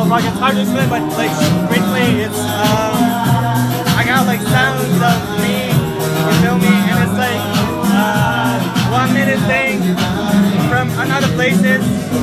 fuck, it's hard to explain, but like briefly, it's I got like sounds of me, you feel me, and it's like 1 minute thing from another places.